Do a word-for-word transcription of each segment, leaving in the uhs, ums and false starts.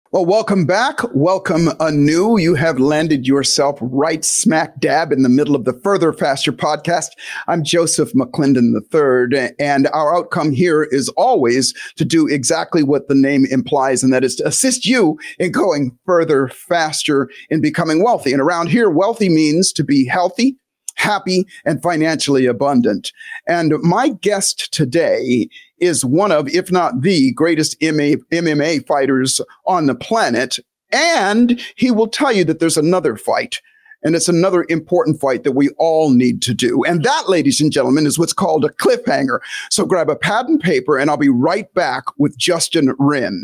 Well, welcome back. Welcome anew. You have landed yourself right smack dab in the middle of the Further Faster podcast. I'm Joseph McClendon the third, and our outcome here is always to do exactly what the name implies, and that is to assist you in going further, faster, in becoming wealthy. And around here, wealthy means to be healthy, happy, and financially abundant. And my guest today is one of, if not the greatest M M A fighters on the planet. And he will tell you that there's another fight. And it's another important fight that we all need to do. And that, ladies and gentlemen, is what's called a cliffhanger. So grab a pad and paper, and I'll be right back with Justin Wren.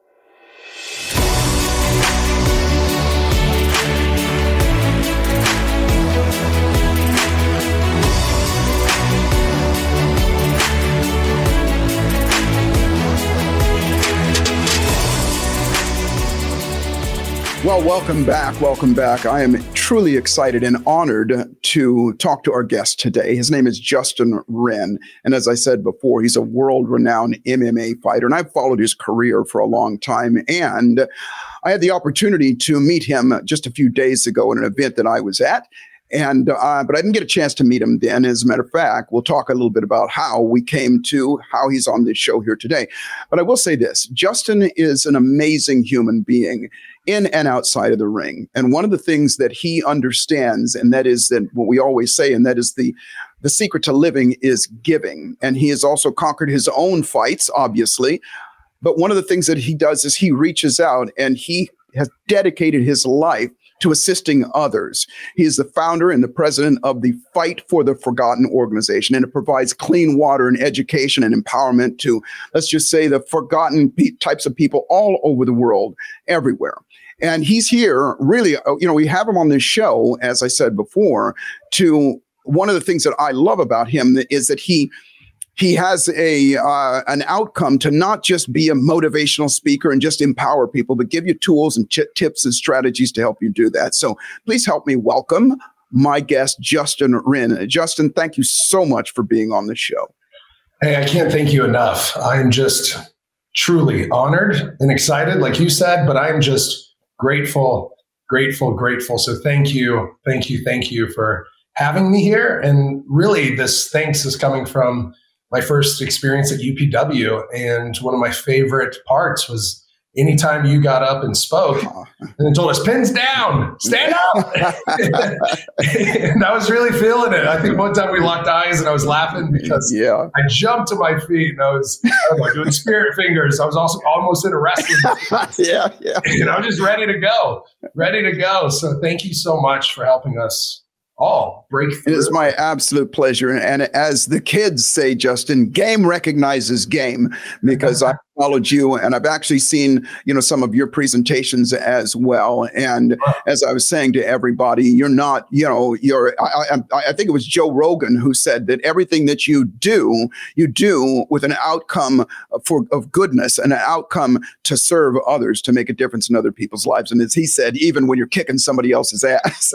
Well, welcome back. Welcome back. I am truly excited and honored to talk to our guest today. His name is Justin Wren. And as I said before, he's a world-renowned M M A fighter. And I've followed his career for a long time. And I had the opportunity to meet him just a few days ago at an event that I was at. And uh, but I didn't get a chance to meet him then. As a matter of fact, we'll talk a little bit about how we came to how he's on this show here today. But I will say this, Justin is an amazing human being in and outside of the ring. And one of the things that he understands, and that is that what we always say, and that is the the secret to living is giving. And he has also conquered his own fights, obviously. But one of the things that he does is he reaches out and he has dedicated his life to assisting others. He is the founder and the president of the Fight for the Forgotten organization, and it provides clean water and education and empowerment to, let's just say, the forgotten pe- types of people all over the world, everywhere. And he's here really, you know, we have him on this show, as I said before, to one of the things that I love about him is that he He has a uh, an outcome to not just be a motivational speaker and just empower people, but give you tools and ch- tips and strategies to help you do that. So please help me welcome my guest, Justin Wren. Justin, thank you so much for being on the show. Hey, I can't thank you enough. I'm just truly honored and excited, like you said, but I'm just grateful, grateful, grateful. So thank you, thank you, thank you for having me here. And really, this thanks is coming from my first experience at U P W. And one of my favorite parts was anytime you got up and spoke and then told us, pins down, stand up. And I was really feeling it. I think one time we locked eyes and I was laughing because yeah. I jumped to my feet and I was, I was like doing spirit fingers. I was also almost in a wrestling. yeah, yeah. And I was just ready to go, ready to go. So thank you so much for helping us all break through. It is my absolute pleasure. And as the kids say, Justin, game recognizes game, because I followed you and I've actually seen, you know, some of your presentations as well. And as I was saying to everybody, you're not, you know, you're, I, I, I think it was Joe Rogan who said that everything that you do, you do with an outcome for of goodness and an outcome to serve others, to make a difference in other people's lives. And as he said, even when you're kicking somebody else's ass.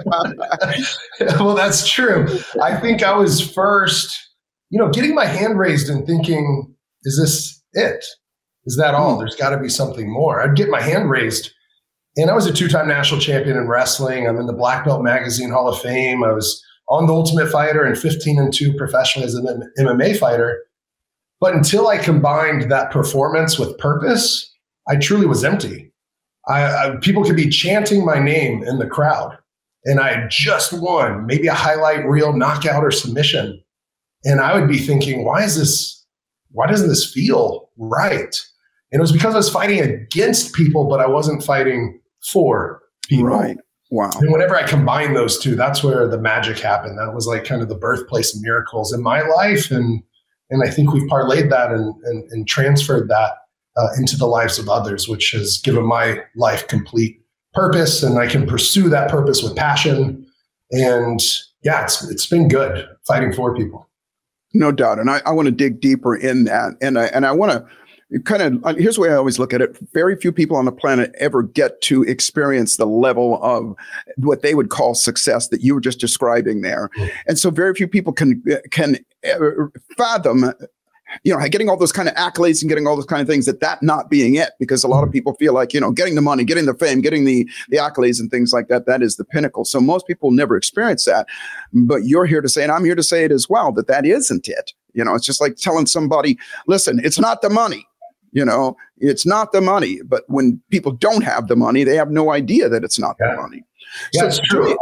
Well, that's true. I think I was first, you know, getting my hand raised and thinking, is this it? Is that all? There's got to be something more. I'd get my hand raised. And I was a two-time national champion in wrestling. I'm in the Black Belt Magazine Hall of Fame. I was on The Ultimate Fighter and fifteen and two professionally as an M M A fighter. But until I combined that performance with purpose, I truly was empty. I, I, people could be chanting my name in the crowd, and I had just won, maybe a highlight reel knockout or submission. And I would be thinking, why is this? Why doesn't this feel right? And it was because I was fighting against people, but I wasn't fighting for people. Right. Wow. And whenever I combine those two, that's where the magic happened. That was like kind of the birthplace of miracles in my life. And and I think we've parlayed that and, and, and transferred that uh, into the lives of others, which has given my life complete purpose. And I can pursue that purpose with passion. And yeah, it's it's been good fighting for people. No doubt. And I, I want to dig deeper in that. And I, and I want to kind of, here's the way I always look at it. Very few people on the planet ever get to experience the level of what they would call success that you were just describing there. Mm. And so very few people can, can fathom you know, getting all those kind of accolades and getting all those kind of things, that that not being it, because a lot of people feel like, you know, getting the money, getting the fame, getting the, the accolades and things like that, that is the pinnacle. So most people never experience that, but you're here to say, and I'm here to say it as well, that that isn't it. You know, it's just like telling somebody, listen, it's not the money, you know, it's not the money. But when people don't have the money, they have no idea that it's not yeah. the money. Yeah, so it's true.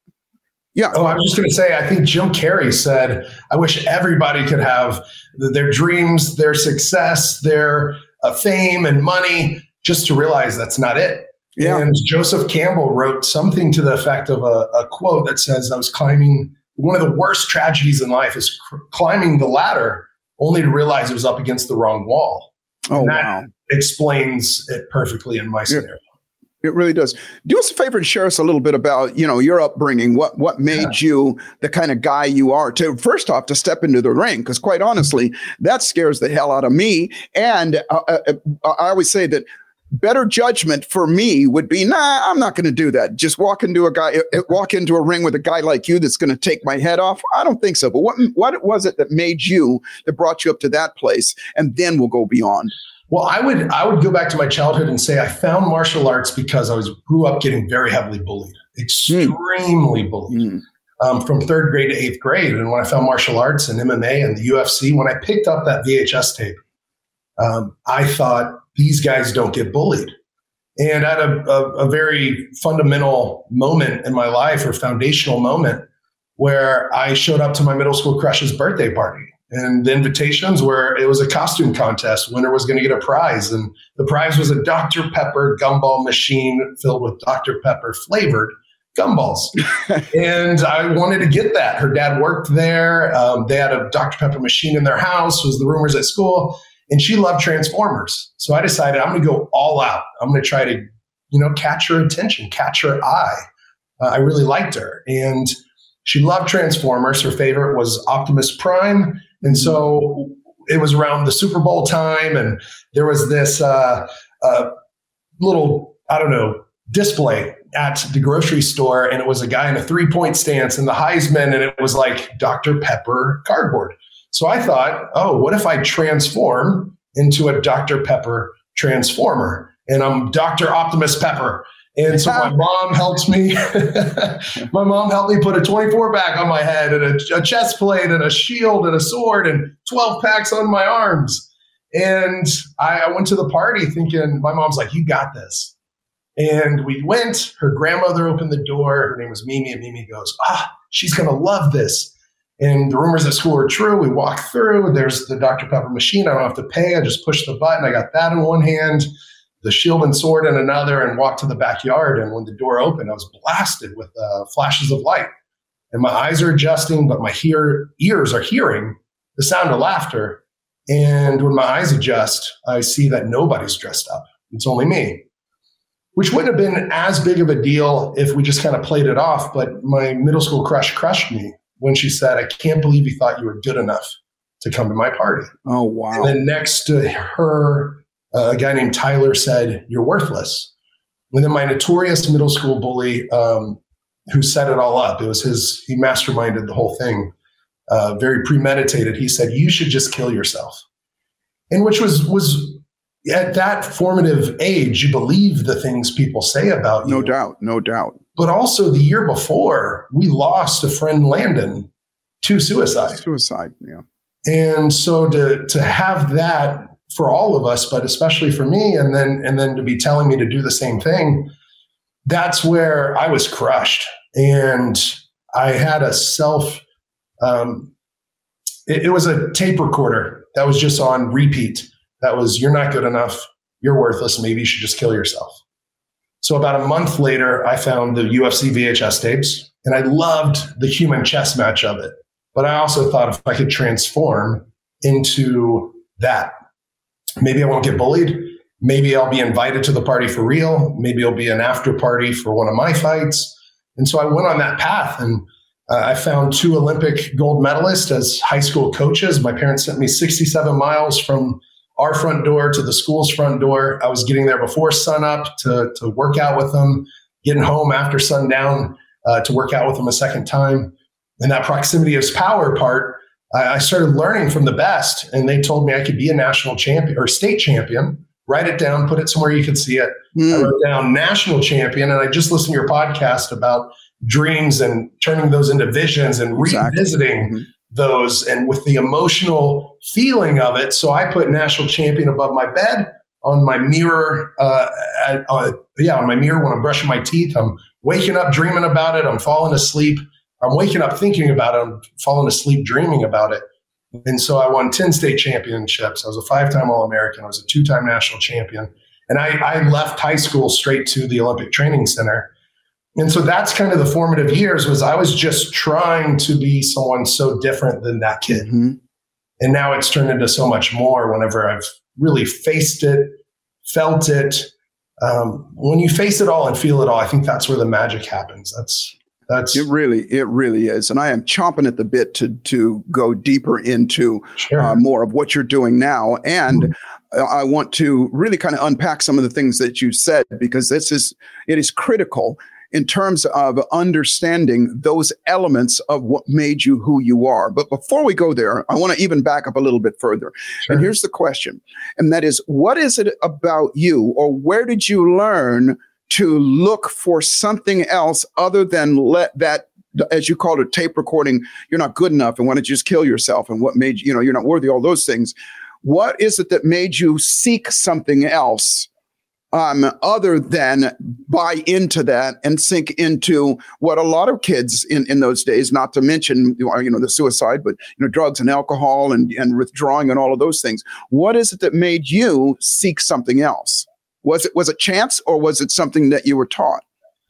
Yeah. Oh, I was just going to say, I think Jim Carrey said, I wish everybody could have their dreams, their success, their uh, fame and money, just to realize that's not it. Yeah. And Joseph Campbell wrote something to the effect of a, a quote that says, I was climbing, one of the worst tragedies in life is cr- climbing the ladder only to realize it was up against the wrong wall. Oh, and that wow. explains it perfectly in my scenario. Yeah. It really does. Do us a favor and share us a little bit about, you know, your upbringing. What what made yeah. you the kind of guy you are to, first off, to step into the ring? Because quite honestly, that scares the hell out of me. And uh, uh, I always say that better judgment for me would be, nah, I'm not going to do that. Just walk into a guy, walk into a ring with a guy like you that's going to take my head off. I don't think so. But what what was it that made you, that brought you up to that place? And then we'll go beyond. Well, I would I would go back to my childhood and say I found martial arts because I was grew up getting very heavily bullied, extremely mm. bullied, mm. Um, from third grade to eighth grade. And when I found martial arts and M M A and the U F C, when I picked up that V H S tape, um, I thought, these guys don't get bullied. And at a, a, a very fundamental moment in my life, or foundational moment, where I showed up to my middle school crush's birthday party. And the invitations were, it was a costume contest. Winner was going to get a prize. And the prize was a Doctor Pepper gumball machine filled with Doctor Pepper flavored gumballs. And I wanted to get that. Her dad worked there. Um, they had a Doctor Pepper machine in their house, was the rumors at school. And she loved Transformers. So I decided I'm going to go all out. I'm going to try to, you know, catch her attention, catch her eye. Uh, I really liked her. And she loved Transformers. Her favorite was Optimus Prime. And so it was around the Super Bowl time, and there was this uh, uh, little, I don't know, display at the grocery store, and it was a guy in a three-point stance and the Heisman, and it was like Doctor Pepper cardboard. So I thought, oh, what if I transform into a Doctor Pepper transformer, and I'm Doctor Optimus Pepper? And so my mom helped me. my mom helped me put a twenty-four back on my head, and a, a chest plate, and a shield, and a sword, and twelve packs on my arms. And I, I went to the party thinking, my mom's like, you got this. And we went. Her grandmother opened the door. Her name was Mimi, and Mimi goes, ah, she's going to love this. And the rumors at school are true. We walk through. There's the Doctor Pepper machine. I don't have to pay. I just push the button. I got that in one hand, the shield and sword in another, and walked to the backyard. And when the door opened, I was blasted with uh, flashes of light. And my eyes are adjusting, but my hear- ears are hearing the sound of laughter. And when my eyes adjust, I see that nobody's dressed up. It's only me, which wouldn't have been as big of a deal if we just kind of played it off. But my middle school crush crushed me when she said, I can't believe you thought you were good enough to come to my party. Oh, wow. And then next to her, uh, a guy named Tyler said, you're worthless. And then my notorious middle school bully, um, who set it all up, it was his, he masterminded the whole thing, uh, very premeditated. He said, you should just kill yourself. And which was, was at that formative age, you believe the things people say about you. No doubt, no doubt. But also the year before, we lost a friend, Landon, to suicide. Suicide, yeah. And so to to have that for all of us, but especially for me, and then and then to be telling me to do the same thing, that's where I was crushed. And I had a self, um, it, it was a tape recorder that was just on repeat. That was, you're not good enough, you're worthless, maybe you should just kill yourself. So about a month later, I found the U F C V H S tapes, and I loved the human chess match of it. But I also thought if I could transform into that, maybe I won't get bullied. Maybe I'll be invited to the party for real. Maybe it'll be an after party for one of my fights. And so I went on that path, and uh, I found two Olympic gold medalists as high school coaches. My parents sent me sixty-seven miles from our front door to the school's front door. I was getting there before sunup to, to work out with them, getting home after sundown uh, to work out with them a second time. And that proximity is power part I, I started learning from the best, and they told me I could be a national champion or state champion. Write it down, put it somewhere you could see it. Mm. I wrote down national champion, and I just listened to your podcast about dreams and turning those into visions and exactly. revisiting mm-hmm. those, and with the emotional feeling of it. So I put national champion above my bed, on my mirror, uh, at, uh, yeah, on my mirror when I'm brushing my teeth. I'm waking up dreaming about it. I'm falling asleep. I'm waking up thinking about it. I'm falling asleep dreaming about it. And so I won ten state championships. I was a five-time All-American. I was a two-time national champion. And I, I left high school straight to the Olympic Training Center. And so that's kind of the formative years, was I was just trying to be someone so different than that kid. Mm-hmm. And now it's turned into so much more whenever I've really faced it, felt it. Um, when you face it all and feel it all, I think that's where the magic happens. That's That's it really, it really is. And I am chomping at the bit to to go deeper into sure. uh, more of what you're doing now. And mm-hmm. I want to really kind of unpack some of the things that you said, because this is, it is critical in terms of understanding those elements of what made you who you are. But before we go there, I want to even back up a little bit further. Sure. And here's the question. And that is, what is it about you, or where did you learn to look for something else other than let that, as you called it, tape recording, you're not good enough and want to just kill yourself, and what made you, you know, you're not worthy, all those things. What is it that made you seek something else um, other than buy into that and sink into what a lot of kids in, in those days, not to mention, you know, the suicide, but, you know, drugs and alcohol and, and withdrawing and all of those things. What is it that made you seek something else? Was it was it chance, or was it something that you were taught?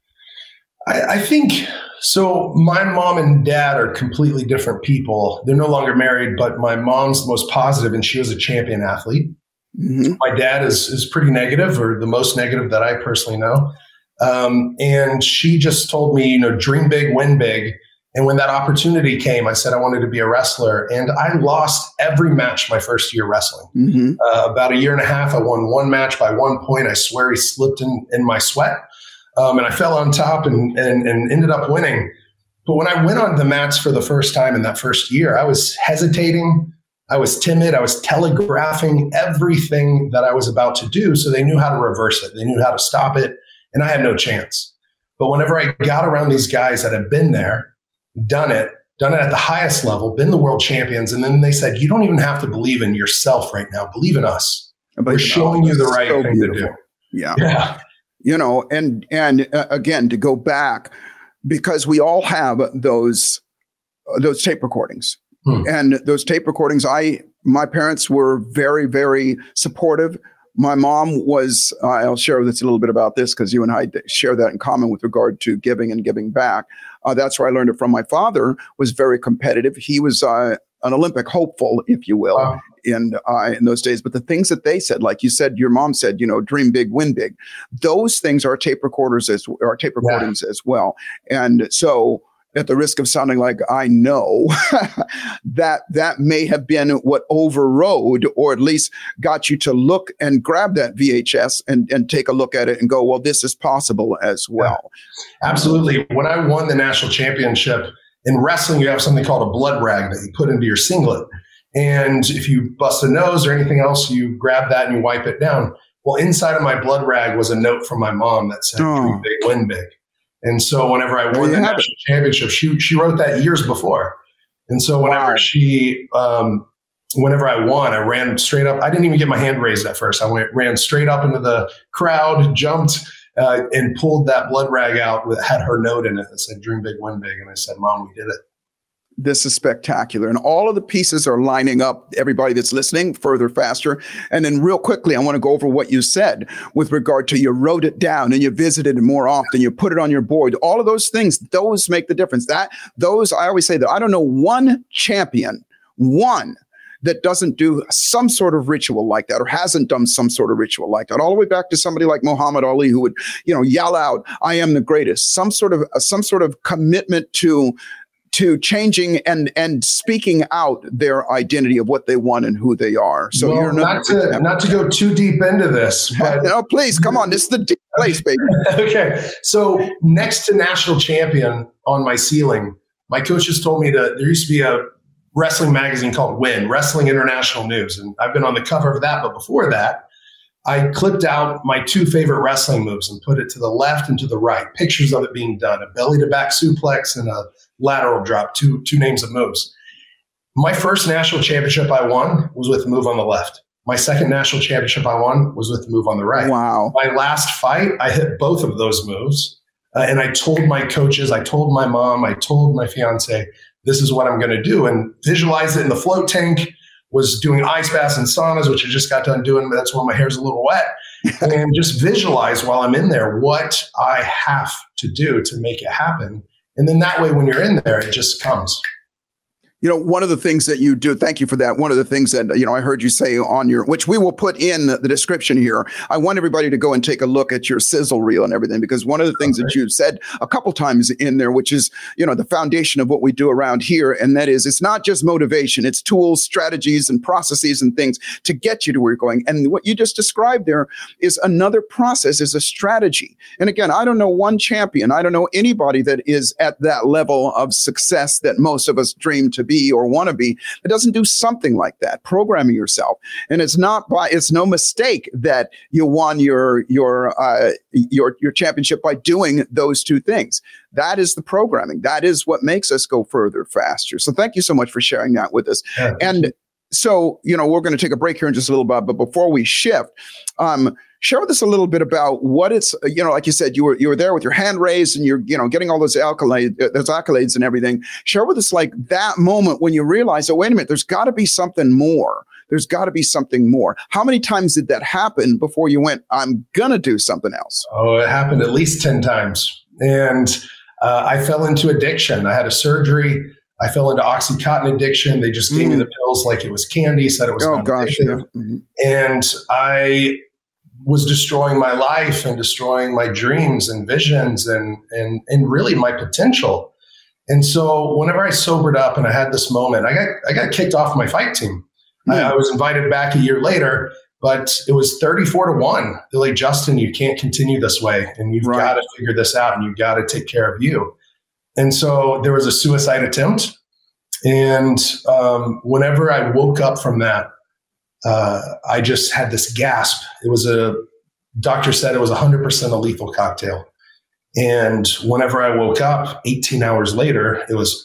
I, I think so. My mom and dad are completely different people. They're no longer married, but my mom's the most positive, and she was a champion athlete. Mm-hmm. My dad is is pretty negative, or the most negative that I personally know. Um, and she just told me, you know, dream big, win big. And when that opportunity came, I said I wanted to be a wrestler. And I lost every match my first year wrestling. Mm-hmm. Uh, about a year and a half, I won one match by one point. I swear he slipped in, in my sweat. Um, and I fell on top and, and, and ended up winning. But when I went on the mats for the first time in that first year, I was hesitating. I was timid. I was telegraphing everything that I was about to do. So they knew how to reverse it. They knew how to stop it. And I had no chance. But whenever I got around these guys that had been there, done it, done it at the highest level, been the world champions. And then they said, you don't even have to believe in yourself right now. Believe in us. We're showing you the right so thing beautiful. to do. Yeah. yeah. You know, and, and uh, again, to go back, because we all have those, uh, those tape recordings hmm. and those tape recordings. I, my parents were very, very supportive. My mom was, uh, I'll share this a little bit about this, because you and I share that in common with regard to giving and giving back. Uh, that's where I learned it from. My father was very competitive. He was uh, an Olympic hopeful, if you will, wow. in uh, in those days. But the things that they said, like you said, your mom said, you know, dream big, win big. Those things are tape recorders as or tape recordings yeah. as well. And so, at the risk of sounding like I know, that that may have been what overrode, or at least got you to look and grab that V H S and, and take a look at it and go, well, this is possible as well. Yeah, absolutely. When I won the national championship in wrestling, you have something called a blood rag that you put into your singlet. And if you bust a nose or anything else, you grab that and you wipe it down. Well, inside of my blood rag was a note from my mom that said, oh. dream big, win big. And so whenever I won the national it. championship, she she wrote that years before. And so whenever wow. she, um, whenever I won, I ran straight up. I didn't even get my hand raised at first. I went ran straight up into the crowd, jumped, uh, and pulled that blood rag out that had her note in it that said "Dream big, win big." And I said, "Mom, we did it." This is spectacular. And all of the pieces are lining up, everybody that's listening, further, faster. And then real quickly, I want to go over what you said with regard to you wrote it down and you visited it more often, you put it on your board. All of those things, those make the difference. That those, I always say that I don't know one champion, one that doesn't do some sort of ritual like that, or hasn't done some sort of ritual like that, all the way back to somebody like Muhammad Ali, who would, you know, yell out, "I am the greatest." Some sort of, some sort of commitment to to changing and and speaking out their identity of what they want and who they are. So well, you're not to not to go too deep into this, but no, please come on. This is the deep place, baby. Okay. So next to national champion on my ceiling, my coaches told me to. There used to be a wrestling magazine called Win, Wrestling International News. And I've been on the cover of that. But before that, I clipped out my two favorite wrestling moves and put it to the left and to the right, pictures of it being done, a belly to back suplex and a lateral drop, two, two names of moves. My first national championship I won was with the move on the left. My second national championship I won was with the move on the right. Wow. My last fight, I hit both of those moves. Uh, and I told my coaches, I told my mom, I told my fiance, this is what I'm going to do. And visualized it in the float tank, was doing ice baths and saunas, which I just got done doing, but that's when my hair's a little wet. And just visualize while I'm in there what I have to do to make it happen. And then that way, when you're in there, it just comes. You know, one of the things that you do, thank you for that. One of the things that, you know, I heard you say on your, which we will put in the description here. I want everybody to go and take a look at your sizzle reel and everything, because one of the things okay. that you've said a couple times in there, which is, you know, the foundation of what we do around here. And that is, it's not just motivation, it's tools, strategies, and processes and things to get you to where you're going. And what you just described there is another process, is a strategy. And again, I don't know one champion. I don't know anybody that is at that level of success that most of us dream to be. be or want to be, it doesn't do something like that, programming yourself. And it's not by, it's no mistake that you won your, your, uh, your, your championship by doing those two things. That is the programming. That is what makes us go further, faster. So thank you so much for sharing that with us. Yeah, and so, you know, we're going to take a break here in just a little bit, but before we shift, um, share with us a little bit about what it's, you know, like you said, you were you were there with your hand raised and you're, you know, getting all those accolades, those accolades and everything. Share with us like that moment when you realize, oh, wait a minute, there's got to be something more. There's got to be something more. How many times did that happen before you went, I'm going to do something else? Oh, it happened at least ten times. And uh, I fell into addiction. I had a surgery. I fell into Oxycontin addiction. They just gave mm. me the pills like it was candy, said it was oh, gosh, yeah. mm-hmm. And I was destroying my life and destroying my dreams and visions and, and, and really my potential. And so whenever I sobered up and I had this moment, I got, I got kicked off my fight team. Mm. I, I was invited back a year later, but it was thirty-four to one. They're like, Justin, you can't continue this way and you've right. got to figure this out and you've got to take care of you. And so there was a suicide attempt. And um, whenever I woke up from that, uh, I just had this gasp. It was a, doctor said it was one hundred percent a lethal cocktail. And whenever I woke up eighteen hours later, it was,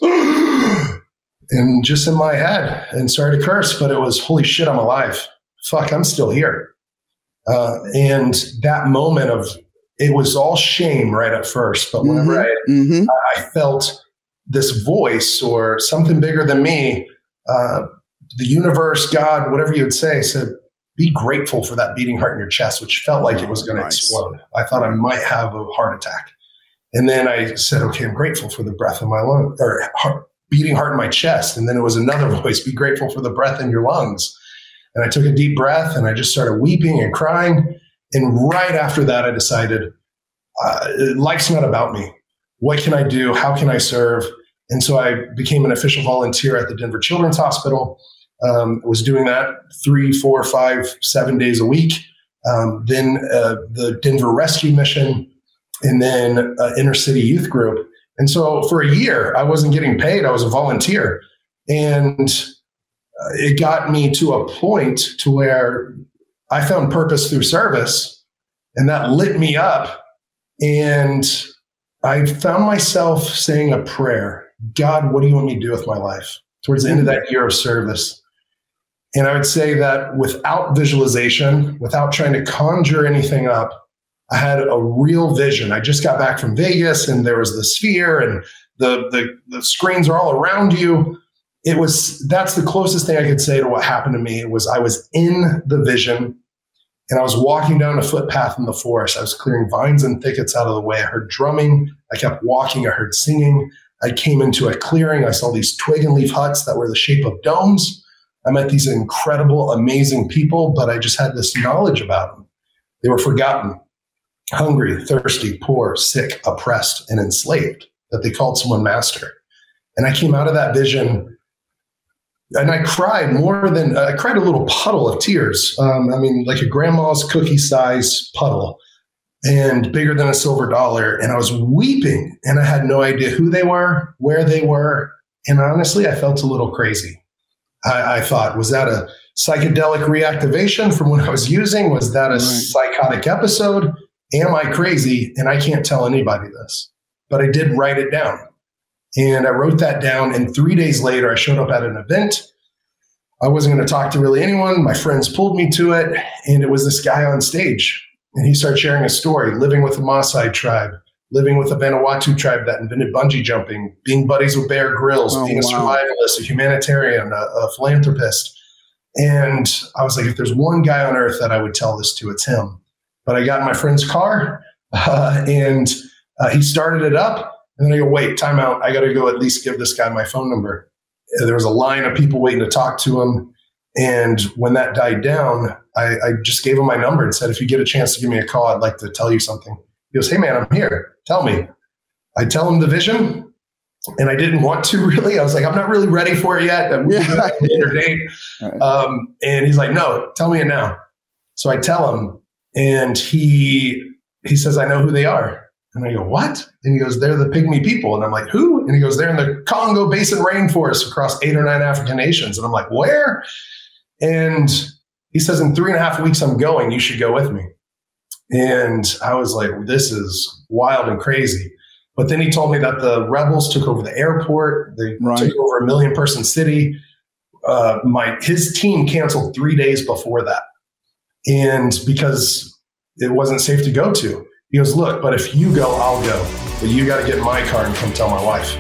and just in my head, and sorry to curse, but it was, holy shit, I'm alive. Fuck, I'm still here. Uh, and that moment of, it was all shame right at first, but whenever mm-hmm. I, mm-hmm. I felt this voice or something bigger than me, uh, the universe, God, whatever you would say, said, be grateful for that beating heart in your chest, which felt like it was going to nice. explode. I thought I might have a heart attack. And then I said, okay, I'm grateful for the breath in my lung, or heart, beating heart in my chest. And then it was another voice, be grateful for the breath in your lungs. And I took a deep breath and I just started weeping and crying. And right after that, I decided, uh, life's not about me. What can I do? How can I serve? And so I became an official volunteer at the Denver Children's Hospital. Um, I was doing that three, four, five, seven days a week. Um, then uh, the Denver Rescue Mission, and then uh, Inner City Youth Group. And so for a year, I wasn't getting paid. I was a volunteer. And uh, it got me to a point to where I found purpose through service, and that lit me up. And I found myself saying a prayer, God, what do you want me to do with my life? Towards the end of that year of service. And I would say that without visualization, without trying to conjure anything up, I had a real vision. I just got back from Vegas and there was the sphere and the, the, the screens are all around you. It was, that's the closest thing I could say to what happened to me. It was, I was in the vision and I was walking down a footpath in the forest. I was clearing vines and thickets out of the way. I heard drumming. I kept walking. I heard singing. I came into a clearing. I saw these twig and leaf huts that were the shape of domes. I met these incredible, amazing people, but I just had this knowledge about them. They were forgotten, hungry, thirsty, poor, sick, oppressed, and enslaved, that they called someone master. And I came out of that vision and I cried more than, uh, I cried a little puddle of tears. Um, I mean, like a grandma's cookie size puddle and bigger than a silver dollar. And I was weeping and I had no idea who they were, where they were. And honestly, I felt a little crazy. I, I thought, was that a psychedelic reactivation from when I was using? Was that a right. psychotic episode? Am I crazy? And I can't tell anybody this. But I did write it down. And I wrote that down. And three days later, I showed up at an event. I wasn't going to talk to really anyone. My friends pulled me to it. And it was this guy on stage. And he started sharing a story, living with the Maasai tribe, living with the Vanuatu tribe that invented bungee jumping, being buddies with Bear Grylls, oh, being a wow. survivalist, a humanitarian, a, a philanthropist. And I was like, if there's one guy on earth that I would tell this to, it's him. But I got in my friend's car uh, and uh, he started it up. And then I go, wait, time out. I got to go at least give this guy my phone number. And there was a line of people waiting to talk to him. And when that died down, I, I just gave him my number and said, if you get a chance to give me a call, I'd like to tell you something. He goes, hey, man, I'm here. Tell me. I tell him the vision. And I didn't want to really. I was like, I'm not really ready for it yet. I'm yeah. later date. Um, and he's like, no, tell me it now. So I tell him, and he he says, I know who they are. And I go, what? And he goes, they're the Pygmy people. And I'm like, who? And he goes, they're in the Congo Basin rainforest across eight or nine African nations. And I'm like, where? And he says, in three and a half weeks, I'm going. You should go with me. And I was like, this is wild and crazy. But then he told me that the rebels took over the airport. They right. took over a million person city. Uh, my his team canceled three days before that. And because it wasn't safe to go to. He goes, look, but if you go, I'll go. But you got to get in my car and come tell my wife.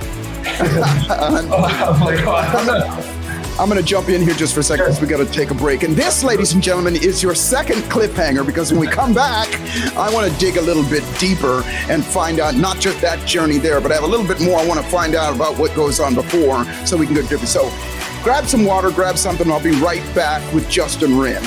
I'm like, oh, I don't know. I'm going to jump in here just for a second because we got to take a break. And this, ladies and gentlemen, is your second cliffhanger, because when we come back, I want to dig a little bit deeper and find out not just that journey there, but I have a little bit more I want to find out about what goes on before so we can go different. So grab some water, grab something. I'll be right back with Justin Wren.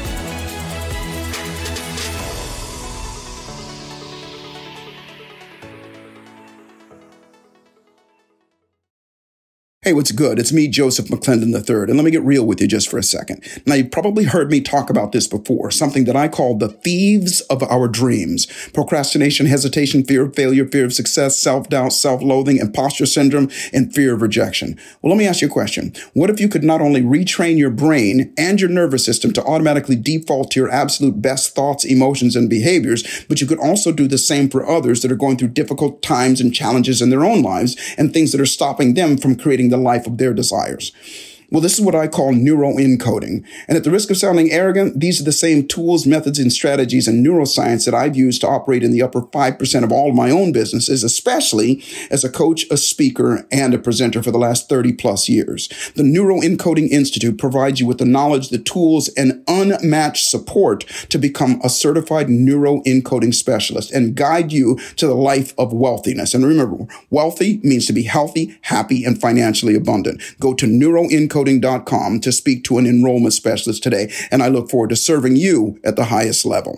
Hey, what's good? It's me, Joseph McClendon the third, and let me get real with you just for a second. Now, you've probably heard me talk about this before, something that I call the thieves of our dreams. Procrastination, hesitation, fear of failure, fear of success, self-doubt, self-loathing, imposter syndrome, and fear of rejection. Well, let me ask you a question. What if you could not only retrain your brain and your nervous system to automatically default to your absolute best thoughts, emotions, and behaviors, but you could also do the same for others that are going through difficult times and challenges in their own lives and things that are stopping them from creating the life of their desires? Well, this is what I call neuroencoding. And at the risk of sounding arrogant, these are the same tools, methods, and strategies in neuroscience that I've used to operate in the upper five percent of all of my own businesses, especially as a coach, a speaker, and a presenter for the last thirty plus years. The Neuroencoding Institute provides you with the knowledge, the tools, and unmatched support to become a certified neuroencoding specialist and guide you to the life of wealthiness. And remember, wealthy means to be healthy, happy, and financially abundant. Go to neuroencoding dot com to speak to an enrollment specialist today, and I look forward to serving you at the highest level.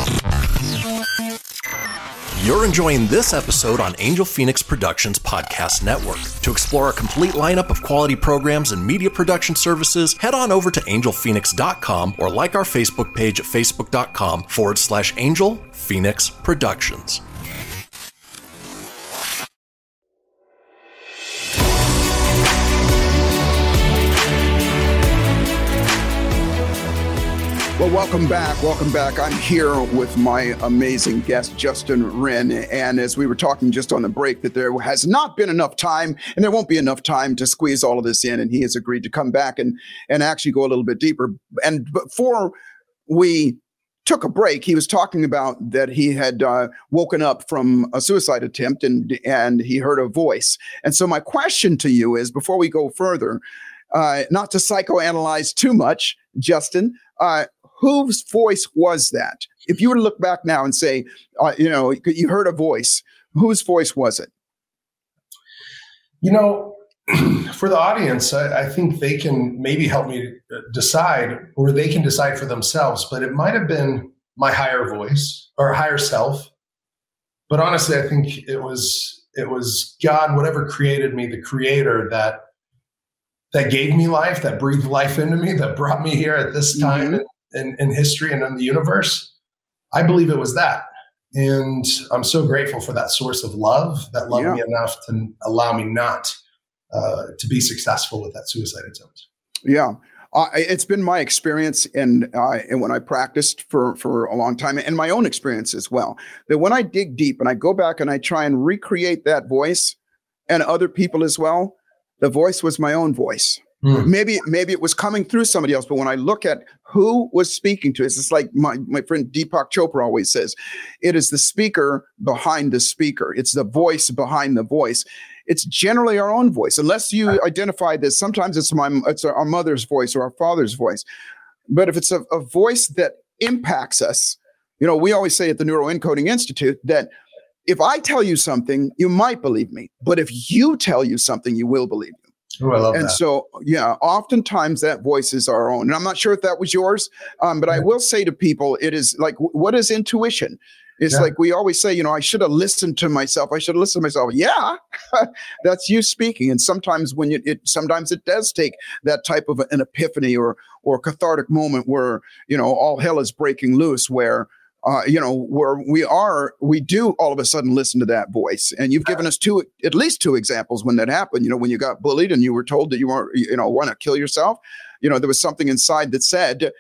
You're enjoying this episode on Angel Phoenix Productions Podcast Network. To explore a complete lineup of quality programs and media production services, head on over to angel phoenix dot com or like our Facebook page at facebook.com forward slash Angel Phoenix Productions. Well, welcome back. Welcome back. I'm here with my amazing guest, Justin Wren. And as we were talking just on the break, that there has not been enough time, and there won't be enough time to squeeze all of this in. And he has agreed to come back and, and actually go a little bit deeper. And before we took a break, he was talking about that he had uh, woken up from a suicide attempt and, and he heard a voice. And so my question to you is, before we go further, uh, not to psychoanalyze too much, Justin, uh, whose voice was that? If you were to look back now and say, uh, you know, you heard a voice, whose voice was it? You know, for the audience, I, I think they can maybe help me decide, or they can decide for themselves, but it might have been my higher voice or higher self. But honestly, I think it was, it was God, whatever created me, the creator that, that gave me life, that breathed life into me, that brought me here at this time. Mm-hmm. In, in history and in the universe. I believe it was that. And I'm so grateful for that source of love that loved yeah. me enough to allow me not uh, to be successful with that suicide attempt. Yeah. Uh, it's been my experience, and uh, and when I practiced for for a long time, and my own experience as well, that when I dig deep and I go back and I try and recreate that voice, and other people as well, the voice was my own voice. Mm. Maybe maybe it was coming through somebody else, but when I look at who was speaking to us, it's like my my friend Deepak Chopra always says, it is the speaker behind the speaker. It's the voice behind the voice. It's generally our own voice, unless you identify this. Sometimes it's my it's our mother's voice or our father's voice. But if it's a, a voice that impacts us, you know, we always say at the Neuroencoding Institute that if I tell you something, you might believe me. But if you tell you something, you will believe me. Oh, I love and that. so, yeah, oftentimes that voice is our own. And I'm not sure if that was yours, um, but yeah. I will say to people, it is like, what is intuition? It's yeah. like we always say, you know, I should have listened to myself. I should have listened to myself. Yeah, that's you speaking. And sometimes when you, it, sometimes it does take that type of an epiphany or or cathartic moment where, you know, all hell is breaking loose, where, uh, you know, where we are, we do all of a sudden listen to that voice. And you've given us two, at least two examples when that happened. You know, when you got bullied and you were told that you weren't, you know, want to kill yourself. You know, there was something inside that said,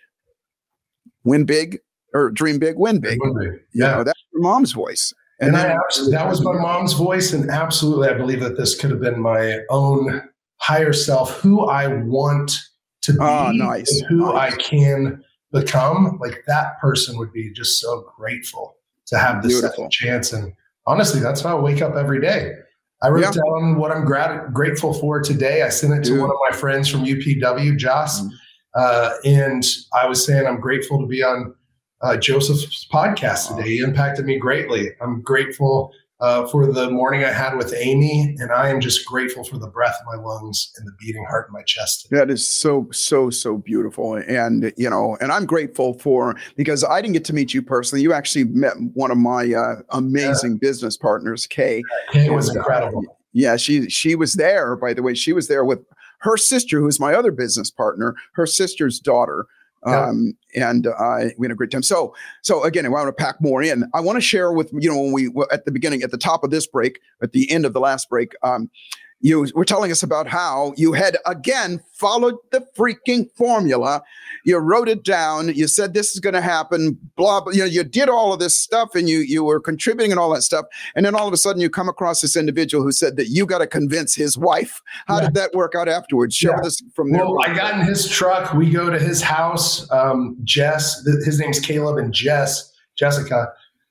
win big. Or dream big, win big. Win big. Yeah, you know, that's your mom's voice. And, and then, I absolutely, that was my mom's voice. And absolutely, I believe that this could have been my own higher self, who I want to be, oh, nice. and who nice. I can become. Like that person would be just so grateful to have this second chance. And honestly, that's how I wake up every day. I wrote yeah. down what I'm grat- grateful for today. I sent it to Dude. one of my friends from U P W, Joss. Mm-hmm. Uh, and I was saying I'm grateful to be on Uh, Joseph's podcast today. He impacted me greatly. I'm grateful uh, for the morning I had with Amy, and I am just grateful for the breath in my lungs and the beating heart in my chest today. That is so, so, so beautiful. And, you know, and I'm grateful for, because I didn't get to meet you personally. You actually met one of my uh, amazing yeah. business partners, Kay. Kay was and, incredible. Uh, yeah, she, she was there, by the way. She was there with her sister, who's my other business partner, her sister's daughter. Yeah. Um, and uh, we had a great time. So, so again, I want to pack more in. I want to share with, you know, when we, at the beginning, at the top of this break, at the end of the last break, um, you were telling us about how you had, again, followed the freaking formula. You wrote it down. You said this is going to happen, blah, blah. You know, you did all of this stuff and you you were contributing and all that stuff. And then all of a sudden you come across this individual who said that you got to convince his wife. How yeah. did that work out afterwards? Share yeah. with us from there. Well, I got in his truck. We go to his house. Um, Jess, th- his name's Caleb, and Jess, Jessica,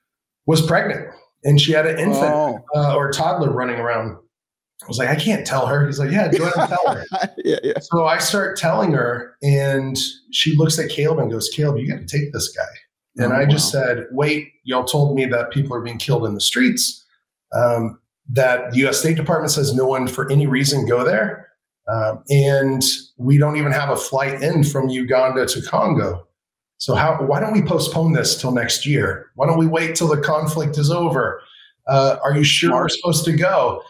was pregnant. And she had an infant oh. uh, or toddler running around. I was like, I can't tell her. He's like, yeah, go ahead and tell her. yeah, yeah. So I start telling her, and she looks at Caleb and goes, Caleb, you got to take this guy. And oh, I just wow. said, wait, y'all told me that people are being killed in the streets, um, that the U S State Department says no one for any reason go there. Um, and we don't even have a flight in from Uganda to Congo. So how? Why don't we postpone this till next year? Why don't we wait till the conflict is over? Uh, are you sure we're supposed to go?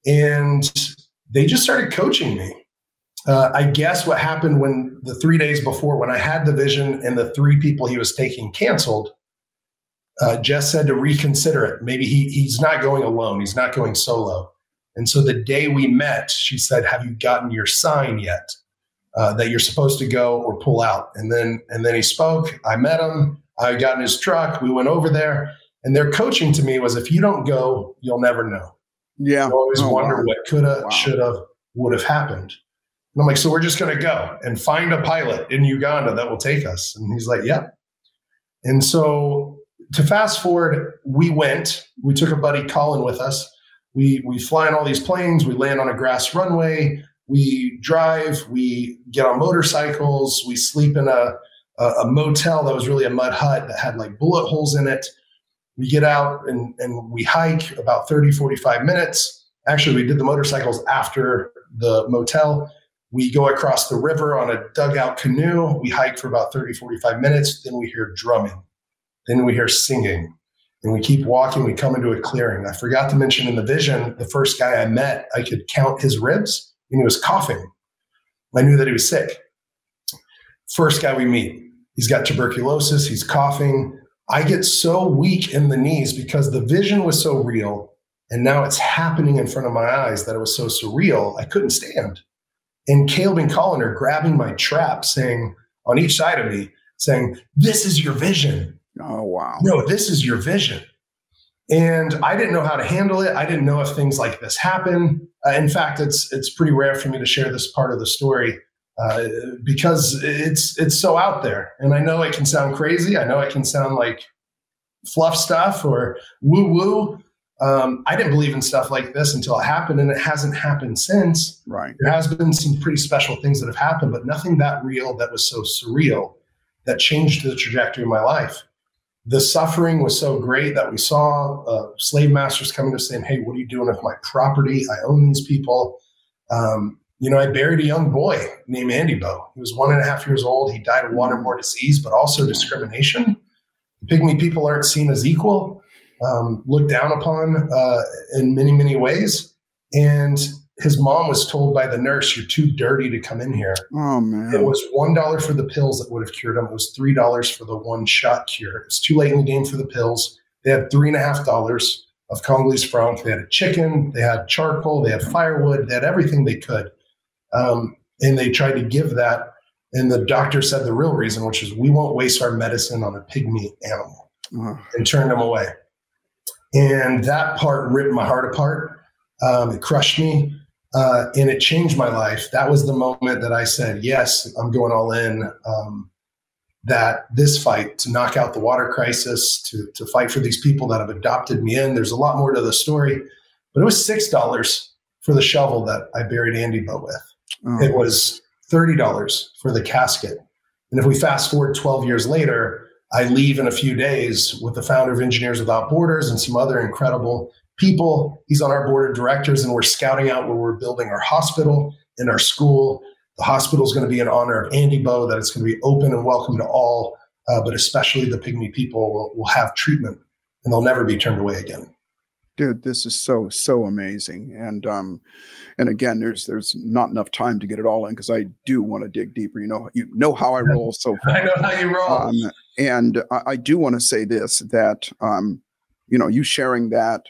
And they just started coaching me. Uh, I guess what happened when the three days before, when I had the vision and the three people he was taking canceled, uh, Jess said to reconsider it. Maybe he he's not going alone. He's not going solo. And so the day we met, she said, have you gotten your sign yet uh, that you're supposed to go or pull out? And then and then he spoke. I met him. I got in his truck. We went over there. And their coaching to me was, if you don't go, you'll never know. Yeah. You always oh, wonder wow. what could have, wow. should have, would have happened. And I'm like, so we're just going to go and find a pilot in Uganda that will take us. And he's like, yeah. And so to fast forward, we went, we took a buddy, Colin, with us. We, we fly in all these planes. We land on a grass runway. We drive, we get on motorcycles. We sleep in a, a, a motel that was really a mud hut that had like bullet holes in it. We get out and, and we hike about thirty, forty-five minutes. Actually, we did the motorcycles after the motel. We go across the river on a dugout canoe. We hike for about thirty, forty-five minutes. Then we hear drumming. Then we hear singing. And we keep walking. We come into a clearing. I forgot to mention in the vision, the first guy I met, I could count his ribs, and he was coughing. I knew that he was sick. First guy we meet, he's got tuberculosis. He's coughing. I get so weak in the knees because the vision was so real, and now it's happening in front of my eyes that it was so surreal. I couldn't stand. and Caleb and Colin are grabbing my trap, saying on each side of me, saying, "This is your vision." Oh, wow. No, this is your vision. And I didn't know how to handle it. I didn't know if things like this happen. Uh, in fact, it's it's pretty rare for me to share this part of the story uh, because it's it's so out there. And I know it can sound crazy. I know it can sound like fluff stuff or woo woo. Um, I didn't believe in stuff like this until it happened, and it hasn't happened since. Right. There has been some pretty special things that have happened, but nothing that real that was so surreal that changed the trajectory of my life. The suffering was so great that we saw uh, slave masters coming to us saying, "Hey, what are you doing with my property? I own these people." Um, you know, I buried a young boy named Andy Bo. He was one and a half years old. He died of waterborne disease, but also discrimination. The Pygmy people aren't seen as equal, um, looked down upon uh, in many, many ways. And his mom was told by the nurse, "You're too dirty to come in here." Oh, man. It was one dollar for the pills that would have cured him. It was three dollars for the one shot cure. It's too late in the game for the pills. They had three and a half dollars of Congolese franc. They had a chicken. They had charcoal. They had firewood. They had everything they could. Um, and they tried to give that. And the doctor said the real reason, which is, "We won't waste our medicine on a pygmy animal," uh-huh. and turned them away. And that part ripped my heart apart. Um, it crushed me. Uh, and it changed my life. That was the moment that I said, yes, I'm going all in. Um, that this fight to knock out the water crisis, to, to fight for these people that have adopted me in. There's a lot more to the story, but it was six dollars for the shovel that I buried Andy Bo with. Oh. It was thirty dollars for the casket. And if we fast forward twelve years later, I leave in a few days with the founder of Engineers Without Borders and some other incredible people. He's on our board of directors, and we're scouting out where we're building our hospital and our school. The hospital is going to be in honor of Andy Bo, that it's going to be open and welcome to all, uh, but especially the Pygmy people will, will have treatment, and they'll never be turned away again. Dude, this is so, so amazing. And, um, and again, there's, there's not enough time to get it all in, because I do want to dig deeper. You know, you know how I roll so far. I know how you roll. Um, and I, I do want to say this, that, um, you know, you sharing that,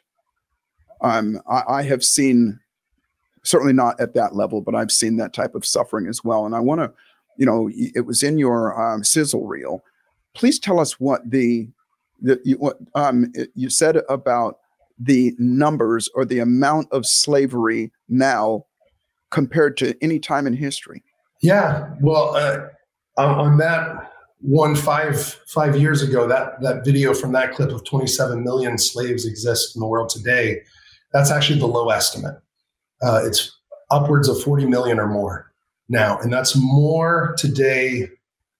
um, I, I have seen, certainly not at that level, but I've seen that type of suffering as well. And I want to, you know, it was in your um, sizzle reel. Please tell us what the, the you, what um, you said about the numbers or the amount of slavery now compared to any time in history. Yeah, well, uh, on, on that one five five years ago, that that video from that clip of twenty-seven million slaves exist in the world today. That's actually the low estimate. Uh, it's upwards of forty million or more now, and that's more today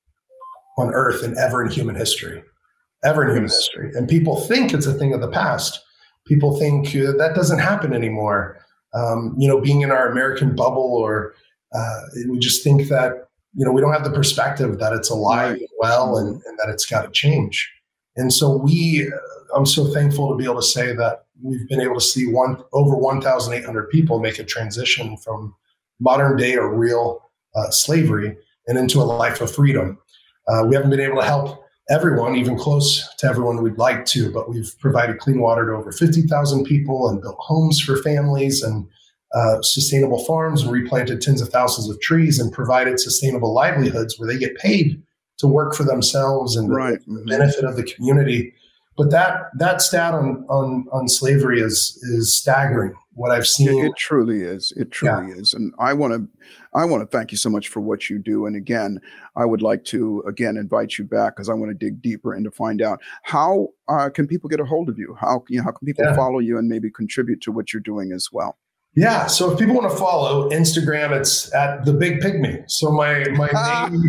on Earth than ever in human history, ever in human history. And people think it's a thing of the past. People think uh, that doesn't happen anymore. Um, you know, being in our American bubble, or uh, we just think that, you know, we don't have the perspective that it's alive and well, and, and that it's got to change. And so we, uh, I'm so thankful to be able to say that we've been able to see one over one thousand eight hundred people make a transition from modern day or real uh, slavery and into a life of freedom. Uh, we haven't been able to help everyone, even close to everyone we'd like to, but we've provided clean water to over fifty thousand people and built homes for families and uh, sustainable farms, and replanted tens of thousands of trees and provided sustainable livelihoods where they get paid to work for themselves and right. the, the benefit of the community. But that that stat on on, on slavery is is staggering. What I've seen, it, it truly is. It truly yeah. is, and I want to I want to thank you so much for what you do. And again, I would like to again invite you back, because I want to dig deeper and to find out how uh, can people get a hold of you. How you know, how can people yeah. follow you and maybe contribute to what you're doing as well. Yeah. So if people want to follow Instagram, it's at The Big Pygmy. So my my name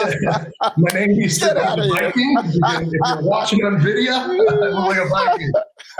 my name used to be a Viking. If you're watching on video, I look like a Viking.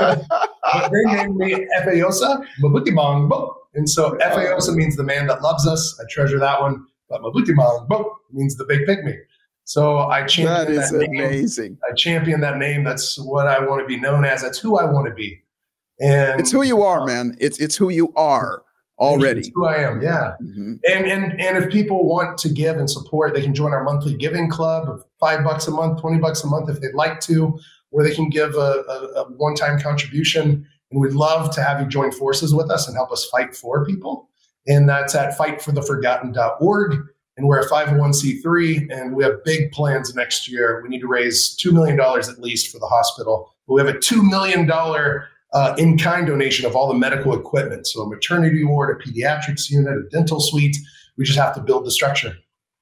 But they named me Efeosa Mabutibang Bo. And so Efeosa means the man that loves us. I treasure that one. But Mabutibang Bo means the Big Pygmy. So I champion that. Is that amazing. Name. I champion that name. That's what I want to be known as. That's who I want to be. And it's who you are, man. It's it's who you are already. It's who I am, yeah. Mm-hmm. And and and if people want to give and support, they can join our monthly giving club of five bucks a month, twenty bucks a month if they'd like to, or they can give a, a, a one-time contribution. And we'd love to have you join forces with us and help us fight for people. and that's at fight for the forgotten dot org. And we're a five oh one c three, and we have big plans next year. We need to raise two million dollars at least for the hospital. But we have a two million dollars uh, in-kind donation of all the medical equipment. So a maternity ward, a pediatrics unit, a dental suite. We just have to build the structure.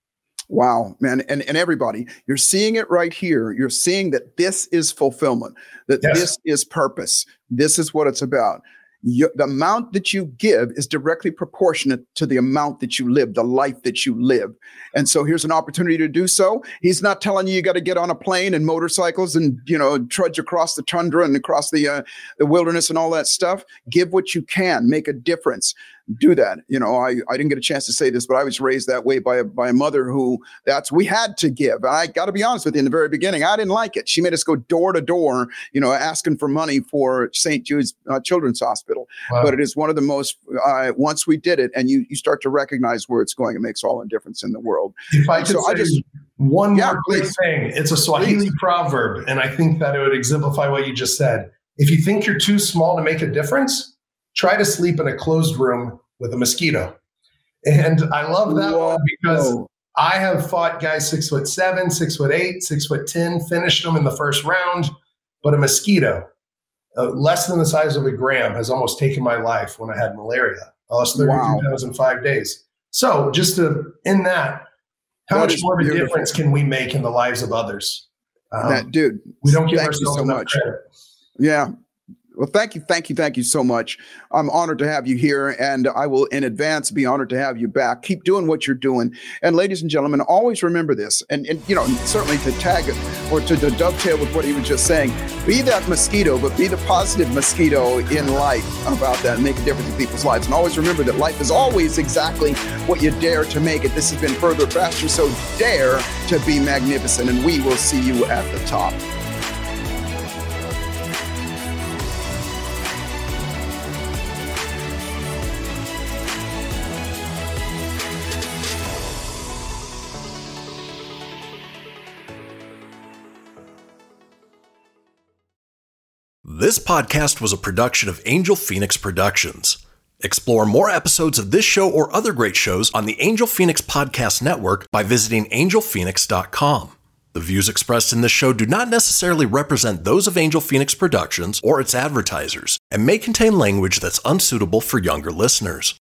Wow, man. And, and everybody, you're seeing it right here. You're seeing that this is fulfillment, that Yes. this is purpose. This is what it's about. You, the amount that you give is directly proportionate to the amount that you live, the life that you live. And so here's an opportunity to do so. He's not telling you you got to get on a plane and motorcycles and, you know, trudge across the tundra and across the uh, the wilderness and all that stuff. Give what you can, make a difference. Do that. You know, I, I didn't get a chance to say this, but I was raised that way by a, by a mother who that's, we had to give. I got to be honest with you, in the very beginning, I didn't like it. She made us go door to door, you know, asking for money for Saint Jude's uh, Children's Hospital. Wow. But it is one of the most, uh, once we did it and you, you start to recognize where it's going, it makes all the difference in the world. If I could So say I just- one Yeah, more quick please. thing, it's a Swahili Please. proverb, and I think that it would exemplify what you just said. If you think you're too small to make a difference, try to sleep in a closed room with a mosquito. And I love that Whoa. one because I have fought guys six foot seven, six foot eight, six foot ten, finished them in the first round, but a mosquito, uh, less than the size of a gram, has almost taken my life when I had malaria. I lost thirty-two Wow. pounds in five days. So just to end that, how That much is more of a beautiful. difference can we make in the lives of others? Um, that dude, we don't give thank you ourselves so enough much. credit. Yeah. Well, thank you, thank you, thank you so much. I'm honored to have you here, and I will in advance be honored to have you back. Keep doing what you're doing. And ladies and gentlemen, always remember this, and, and you know, certainly to tag it or to, to dovetail with what he was just saying, be that mosquito, but be the positive mosquito in life about that and make a difference in people's lives. And always remember that life is always exactly what you dare to make it. This has been Further Faster, so dare to be magnificent, and we will see you at the top. This podcast was a production of Angel Phoenix Productions. Explore more episodes of this show or other great shows on the Angel Phoenix Podcast Network by visiting angel phoenix dot com. The views expressed in this show do not necessarily represent those of Angel Phoenix Productions or its advertisers and may contain language that's unsuitable for younger listeners.